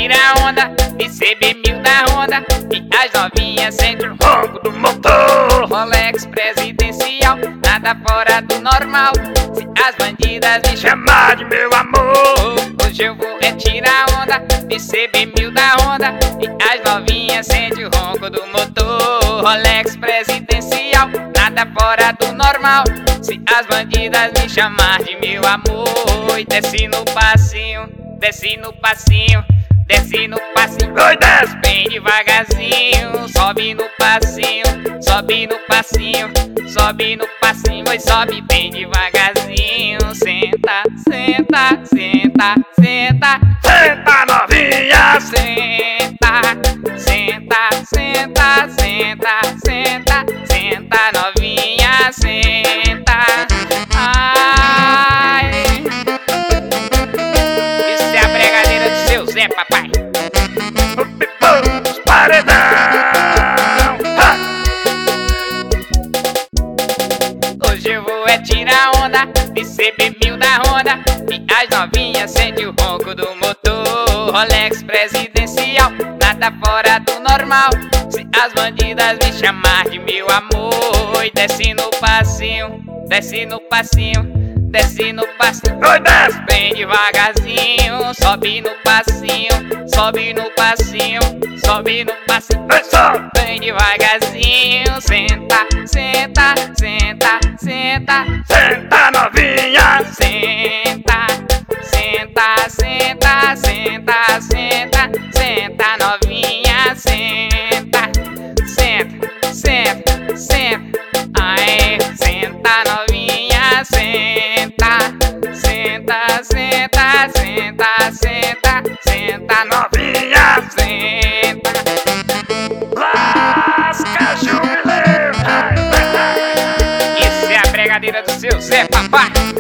tirar onda e CB1000 da Honda. E as novinhas sentem o ronco do motor. Rolex presidencial, nada fora do normal. Se as bandidas me chamar de meu amor, hoje eu vou tirar onda de CB1000 da Honda. E as novinhas sentem o ronco do motor. Rolex presidencial, nada fora do normal. Se as bandidas me chamar de meu amor. E desce no passinho, desce no passinho, desce no passinho, oi, desce bem devagarzinho. Sobe no passinho, sobe no passinho, sobe no passinho, oi, sobe bem devagarzinho. Senta, senta, senta, senta, Senta, novinha. senta, senta, senta, senta, senta, senta, novinha, senta. Ai, isso é a bregadeira do seu Zé, papai. Os paredão. Ha! Hoje eu vou tirar onda de CB1000 da Honda. E as novinhas sentem o ronco do motor. Rolex presidencial, nada fora do normal. Se as bandidas me chamar de meu amor. E desce no passinho, desce no passinho, desce no passinho, Oi, desce. bem devagarzinho. Sobe no passinho, sobe no passinho, sobe no passinho, Vem só. bem devagarzinho. Senta, senta, senta, senta, Senta, novinha. senta, senta, senta, senta, senta, senta, novinha, senta, senta, senta, senta, ai, senta, novinha, senta, senta, senta, senta, senta, senta, Novinha. senta. Lasca, jubileu. Isso é a bregadeira do seu Zé, papai.